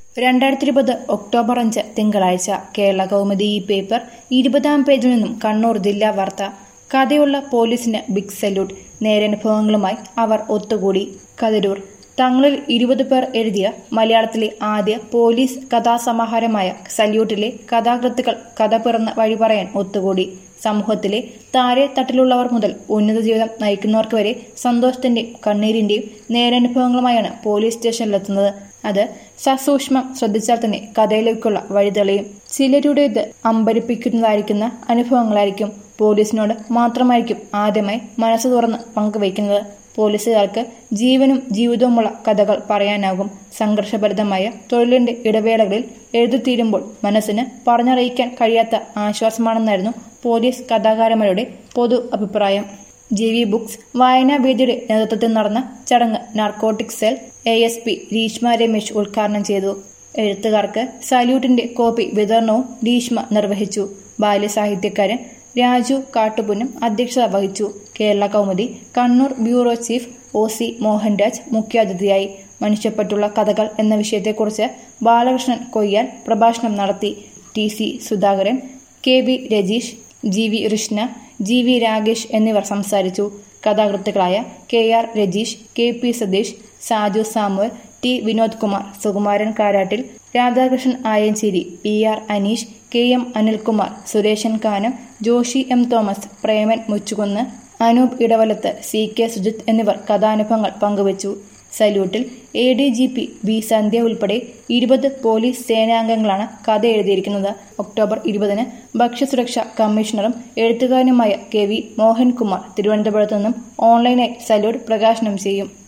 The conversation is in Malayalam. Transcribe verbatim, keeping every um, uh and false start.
രണ്ടായിരത്തി ഇരുപത് ഒക്ടോബർ അഞ്ച് തിങ്കളാഴ്ച കേരള കൗമുദി ഈ പേപ്പർ ഇരുപതാം പേജിൽ നിന്നും കണ്ണൂർ ജില്ലാ വാർത്ത. കഥയുള്ള പോലീസിന് ബിഗ് സല്യൂട്ട്. നേരനുഭവങ്ങളുമായി അവർ ഒത്തുകൂടി. കതിരൂർ. തങ്ങളിൽ ഇരുപത് പേർ എഴുതിയ മലയാളത്തിലെ ആദ്യ പോലീസ് കഥാസമാഹാരമായ സല്യൂട്ടിലെ കഥാകൃത്തുക്കൾ കഥ പിറന്ന വഴി പറയാൻ ഒത്തുകൂടി. സമൂഹത്തിലെ താഴെ തട്ടിലുള്ളവർ മുതൽ ഉന്നത ജീവിതം നയിക്കുന്നവർക്ക് വരെ സന്തോഷത്തിന്റെയും കണ്ണീരിന്റെയും നേരനുഭവങ്ങളുമായാണ് പോലീസ് സ്റ്റേഷനിലെത്തുന്നത്. അത് സസൂക്ഷ്മം ശ്രദ്ധിച്ചാൽ തന്നെ കഥയിലേക്കുള്ള വഴി തെളിയും. ചിലരുടേത് അമ്പരിപ്പിക്കുന്നതായിരിക്കുന്ന അനുഭവങ്ങളായിരിക്കും. പോലീസിനോട് മാത്രമായിരിക്കും ആദ്യമായി മനസ്സ് തുറന്ന് പങ്കുവയ്ക്കുന്നത്. പോലീസുകാർക്ക് ജീവനും ജീവിതവുമുള്ള കഥകൾ പറയാനാകും. സംഘർഷഭരിതമായ തൊഴിലിന്റെ ഇടവേളകളിൽ എഴുതിത്തീരുമ്പോൾ മനസ്സിന് പറഞ്ഞറിയിക്കാൻ കഴിയാത്ത ആശ്വാസമാണെന്നായിരുന്നു പോലീസ് കഥാകാരന്മാരുടെ പൊതു അഭിപ്രായം. ജി വി ബുക്സ് വായനാവേദിയുടെ നേതൃത്വത്തിൽ നടന്ന ചടങ്ങ് narcotic cell A S P Reeshma Ramesh ഉദ്ഘാടനം ചെയ്തു. എഴുത്തുകാർക്ക് സല്യൂട്ടിന്റെ കോപ്പി വിതരണവും രീഷ്മ നിർവഹിച്ചു. ബാല്യസാഹിത്യകാരൻ രാജു കാട്ടുപുന്നം അധ്യക്ഷത വഹിച്ചു. Kerala Kaumudi Kannur bureau chief O C Mohanraj മുഖ്യാതിഥിയായി. മനുഷ്യപ്പെട്ടുള്ള കഥകൾ എന്ന വിഷയത്തെക്കുറിച്ച് ബാലകൃഷ്ണൻ കൊയ്യാൽ പ്രഭാഷണം നടത്തി. T C Sudhakaran, K V Rajeesh, G V Krishna, G V Ragesh എന്നിവർ സംസാരിച്ചു. കഥാകൃത്തുക്കളായ K R Rajeesh, K P Satheesh, Saju Samuel, T Vinod Kumar, Sukumaran Karattil, Radhakrishnan Ayancheri, P R Aneesh, K M Anilkumar, Sureshan Kanam, Joshy M Thomas, Preman Muchukunnu, Anoop Edavalath, C K Sujith എന്നിവർ കഥാനുഭവങ്ങൾ പങ്കുവച്ചു. സല്യൂട്ടിൽ A D G P B Sandhya ഉൾപ്പെടെ ഇരുപത് പോലീസ് സേനാംഗങ്ങളാണ് കഥ എഴുതിയിരിക്കുന്നത്. ഒക്ടോബർ ഇരുപതിന് ഭക്ഷ്യസുരക്ഷാ കമ്മീഷണറും എഴുത്തുകാരനുമായ കെ വി മോഹൻകുമാർ തിരുവനന്തപുരത്തു നിന്നും ഓൺലൈനായി സല്യൂട്ട് പ്രകാശനം ചെയ്യും.